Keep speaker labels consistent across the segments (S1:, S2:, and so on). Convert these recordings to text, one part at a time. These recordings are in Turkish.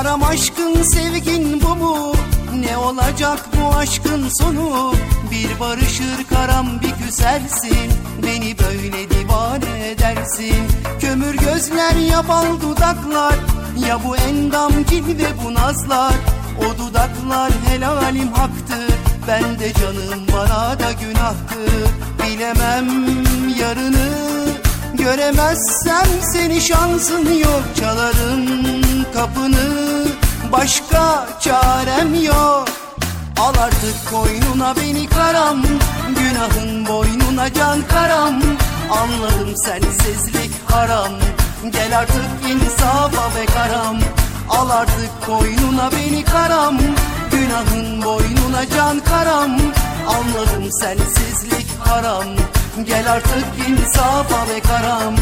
S1: Karam aşkın sevgin bu mu? Ne olacak bu aşkın sonu? Bir barışır karam bir küsersin, beni böyle divane edersin. Kömür gözler ya bal dudaklar, ya bu endam cilve bu nazlar. O dudaklar helalim haktır, ben de canım bana da günahtır. Bilemem yarını, göremezsem seni şansın yok. Çalarım kapını, başka çarem yok. Al artık koynuna beni karam, günahın boynuna can karam. Anladım sensizlik haram, gel artık insafa be karam. Al artık koynuna beni karam, günahın boynuna can karam. Anladım sensizlik haram, gel artık insafa be karam.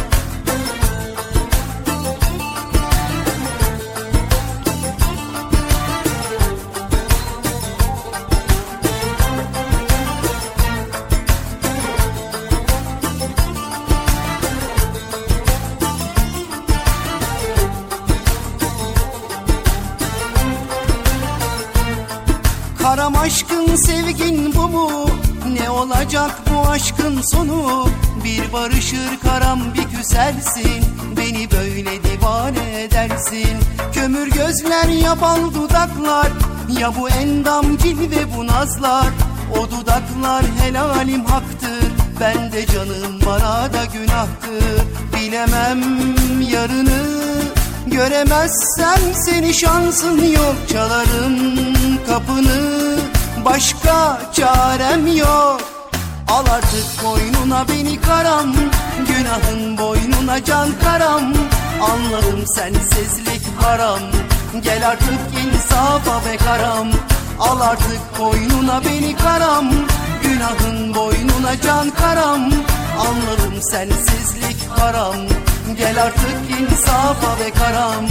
S1: Karam aşkın sevgin bu mu? Ne olacak bu aşkın sonu? Bir barışır karam bir küsersin, beni böyle divane edersin. Kömür gözler ya bal dudaklar, ya bu endam cilve bu nazlar. O dudaklar helalim haktır, ben de canım bana da günahtır. Bilemem yarını, göremezsem seni şansın yok. Çalarım kapını, başka çarem yok. Al artık koynuna beni karam, günahın boynuna can karam. Anladım sensizlik haram, gel artık insafa be karam. Al artık koynuna beni karam, günahın boynuna can karam. Anladım sensizlik haram, gel artık insafa be karam.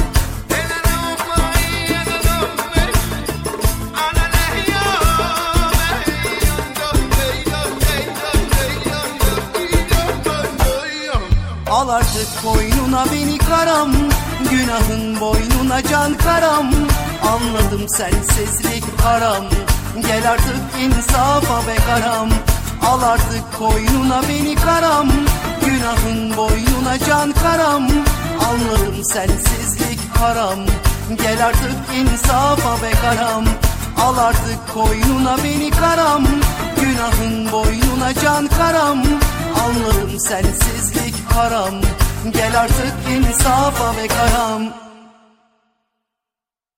S1: Al artık koynuna beni karam, günahın boynuna can karam. Anladım sensizlik haram, gel artık insafa be karam. Al artık koynuna beni karam, günahın boynuna can karam. Anladım sensizlik haram, gel artık insafa be karam. Al artık koynuna beni karam, günahın boynuna can karam. Anladım sensizlik haram, gel artık insafa be karam.